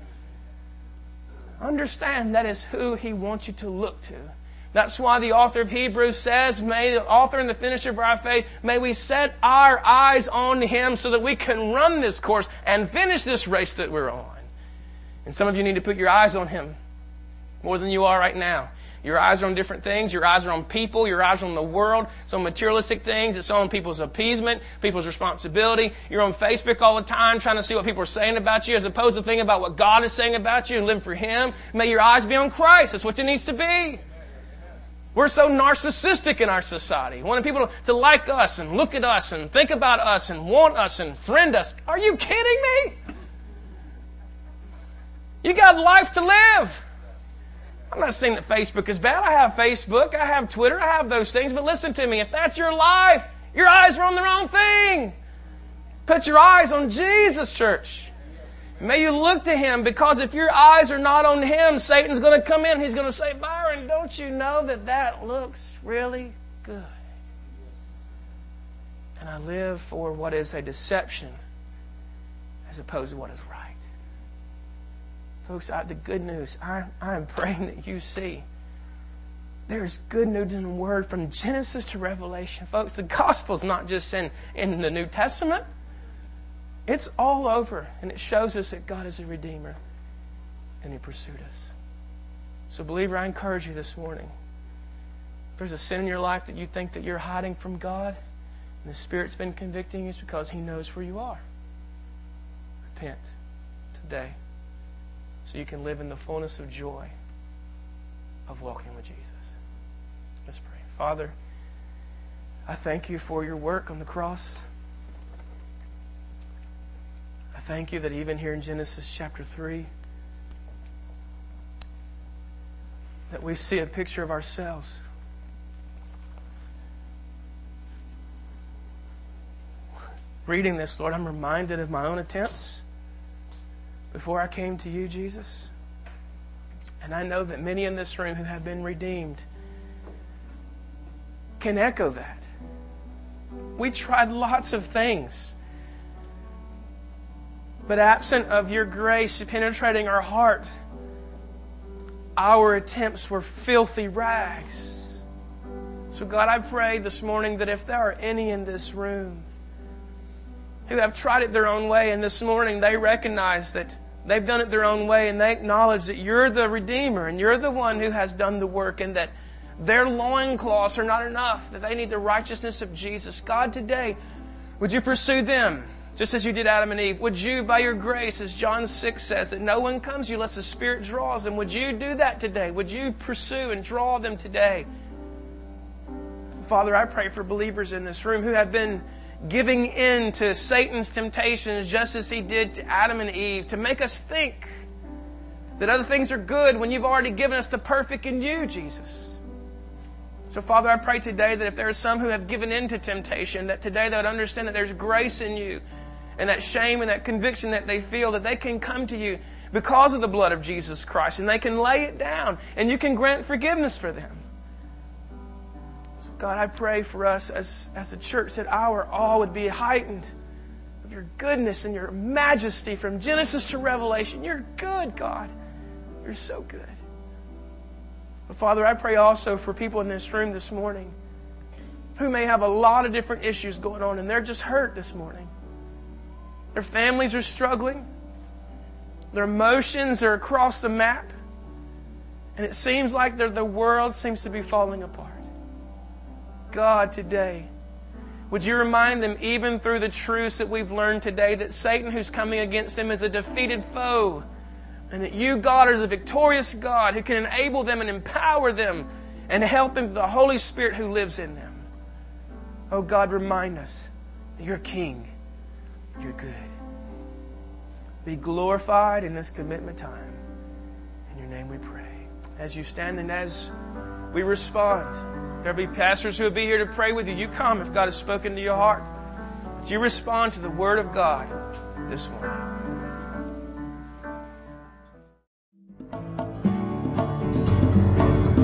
Speaker 3: Understand that is who He wants you to look to. That's why the author of Hebrews says, may the author and the finisher of our faith, may we set our eyes on Him so that we can run this course and finish this race that we're on. And some of you need to put your eyes on Him more than you are right now. Your eyes are on different things. Your eyes are on people. Your eyes are on the world. It's on materialistic things. It's on people's appeasement, people's responsibility. You're on Facebook all the time trying to see what people are saying about you as opposed to thinking about what God is saying about you and live for Him. May your eyes be on Christ. That's what it needs to be. We're so narcissistic in our society. Wanting people to like us and look at us and think about us and want us and friend us. Are you kidding me? You got life to live. I'm not saying that Facebook is bad. I have Facebook. I have Twitter. I have those things. But listen to me. If that's your life, your eyes are on the wrong thing. Put your eyes on Jesus, church. May you look to Him, because if your eyes are not on Him, Satan's going to come in. He's going to say, Byron, don't you know that that looks really good? And I live for what is a deception as opposed to what is right. Folks, I, the good news, I, I'm praying that you see there's good news in the Word from Genesis to Revelation. Folks, the gospel's not just in, in the New Testament. It's all over, and it shows us that God is a Redeemer, and He pursued us. So, believer, I encourage you this morning. If there's a sin in your life that you think that you're hiding from God, and the Spirit's been convicting you, it's because He knows where you are. Repent today, so you can live in the fullness of joy of walking with Jesus. Let's pray. Father, I thank You for Your work on the cross. I thank You that even here in Genesis chapter three, that we see a picture of ourselves. Reading this, Lord, I'm reminded of my own attempts before I came to You, Jesus. And I know that many in this room who have been redeemed can echo that. We tried lots of things, but absent of Your grace penetrating our heart, our attempts were filthy rags. So God, I pray this morning that if there are any in this room who have tried it their own way, and this morning they recognize that they've done it their own way, and they acknowledge that You're the Redeemer and You're the one who has done the work, and that their loincloths are not enough, that they need the righteousness of Jesus. God, today, would You pursue them just as You did Adam and Eve? Would You, by Your grace, as John six says, that no one comes to You unless the Spirit draws them, would You do that today? Would You pursue and draw them today? Father, I pray for believers in this room who have been giving in to Satan's temptations just as he did to Adam and Eve, to make us think that other things are good when You've already given us the perfect in You, Jesus. So, Father, I pray today that if there are some who have given in to temptation, that today they would understand that there's grace in You, and that shame and that conviction that they feel, that they can come to You because of the blood of Jesus Christ, and they can lay it down, and You can grant forgiveness for them. So, God, I pray for us as, as a church that our awe would be heightened of Your goodness and Your majesty from Genesis to Revelation. You're good, God. You're so good. But Father, I pray also for people in this room this morning who may have a lot of different issues going on, and they're just hurt this morning. Their families are struggling. Their emotions are across the map. And it seems like the world seems to be falling apart. God, today, would You remind them, even through the truths that we've learned today, that Satan who's coming against them is a defeated foe, and that You, God, are the victorious God who can enable them and empower them and help them with the Holy Spirit who lives in them. Oh God, remind us that You're King. You're good. Be glorified in this commitment time. In Your name we pray. As you stand and as we respond, there'll be pastors who will be here to pray with you. You come if God has spoken to your heart. But you respond to the Word of God this morning.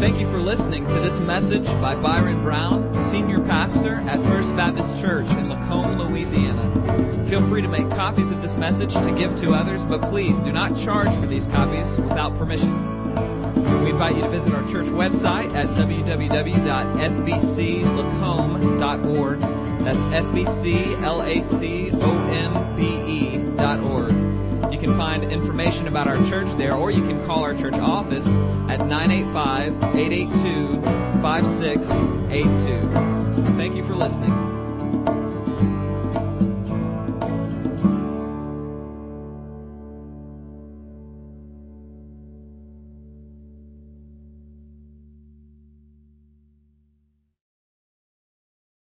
Speaker 1: Thank you for listening to this message by Byron Brown, Senior Pastor at First Baptist Church in Lacombe, Louisiana. Feel free to make copies of this message to give to others, but please do not charge for these copies without permission. We invite you to visit our church website at w w w dot f b c lacombe dot org. That's F B C L A C O M B E dot org. You can find information about our church there, or you can call our church office at nine eight five, eight eight two, five six eight two. Thank you for listening.